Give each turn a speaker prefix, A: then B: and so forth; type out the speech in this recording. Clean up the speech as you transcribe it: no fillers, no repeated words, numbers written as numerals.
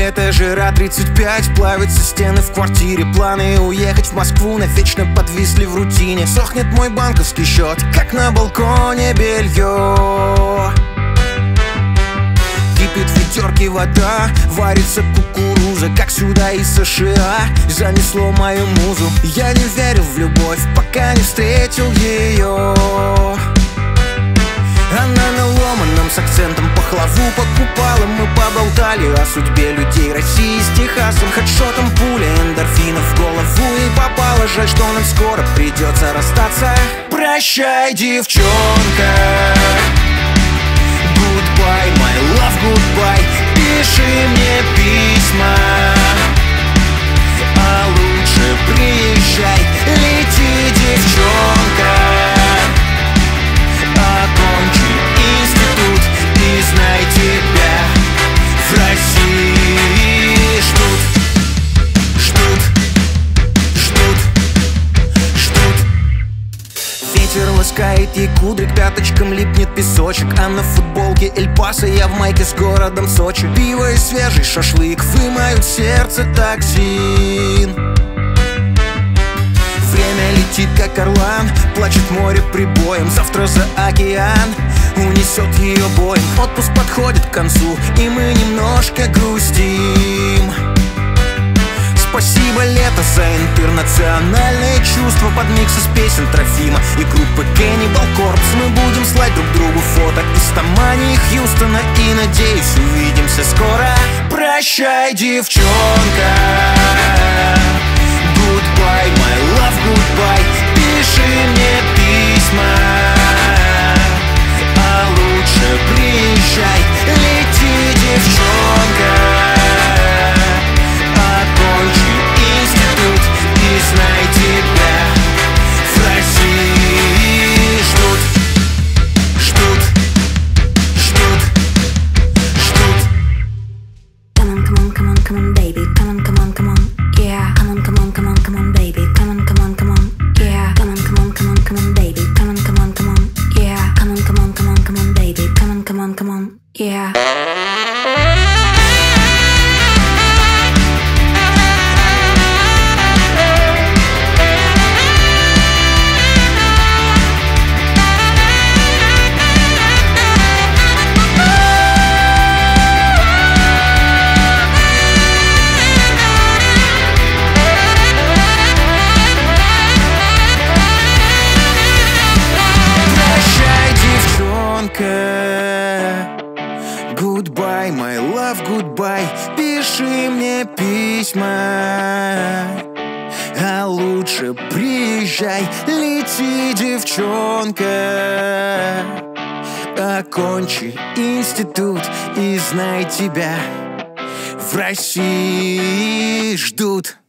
A: Лето, жара, 35, плавятся стены в квартире. Планы уехать в Москву навечно подвисли в рутине. Сохнет мой банковский счет, как на балконе белье. Кипит в ведерке вода, варится кукуруза, как сюда из США занесло мою музу. Я не верил в любовь, пока не встретил ее. Она на ломаном с акцентом пахлаву покупала. Мы поболтали о судьбе людей России с Техасом, хедшотом, пуля эндорфинов в голову и попала. Жаль, что нам скоро придется расстаться. Прощай, девчонка. Goodbye, my love, goodbye. Пиши мне письма, а лучше приезжай. Лети, девчонка. Окончи институт и знай, тебя в России ждут. Ветер ласкает ей кудри, к пяточкам липнет песочек. А на футболке Эль Пасо, я в майке с городом Сочи. Пиво и свежий шашлык вымоют сердце токсин. Время летит, как орлан, плачет море прибоем. Завтра за океан унесет ее боем. Отпуск подходит к концу, и мы немножко грустим. Спасибо, лето, за интернациональные чувства. Под микс из песен Трофима и группы Cannibal Corpse мы будем слать друг другу фото из Тамани и Хьюстона. И, надеюсь, увидимся скоро. Прощай, девчонка. Goodbye, my love, goodbye. Пиши мне письма, а лучше приезжай. Лети, девчонка. Окончи институт и знай, тебя в России ждут.
B: Come on, come on, baby. Come on, come on, come on. Yeah. Come on, come on, come on, come on, baby. Come on, come on, come on. Yeah. Come on, come on, come on, come on, baby. Come on, come on, come on. Yeah. Come on, come on, come on, come on, baby. Come on, come on, come on. Yeah.
A: Goodbye, my love, goodbye. Пиши мне письма, а лучше приезжай. Лети, девчонка. Окончи институт и знай, тебя в России ждут.